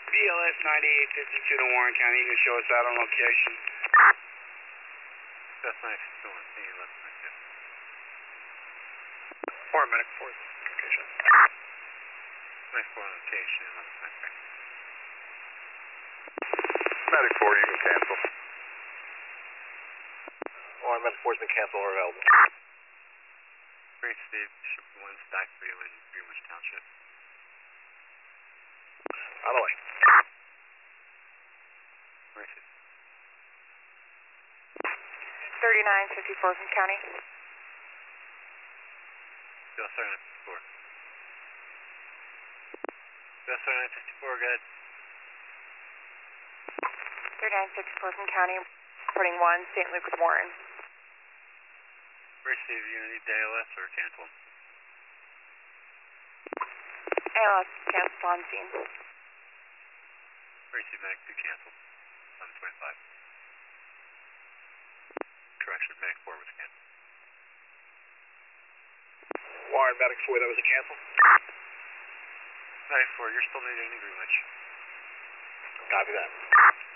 BLS 9852 to Warren County. You can show us out on location. That's nice. Still on scene, 11. Warren Medic 4 location. Nice 4 on location, 11. Medic 4, you can cancel. Warren Medic 4's been canceled or available. Great, Steve. Bishop 1, Stack 3 in Greenwich Township. On the way. Where is it? 3954 from County. Bill 3954. Bill 3954, go ahead. 3954 from County. Reporting 1, St. Luke's Warren. Where, Steve? You gonna need the ALS or cancel? ALS cancel on scene. Where, Steve? Medic 2 cancel. 1125. Correction, Medic 4 was canceled. Warren Medic 4, that was a cancel. Medic 4, you're still needed in Greenwich. Copy that.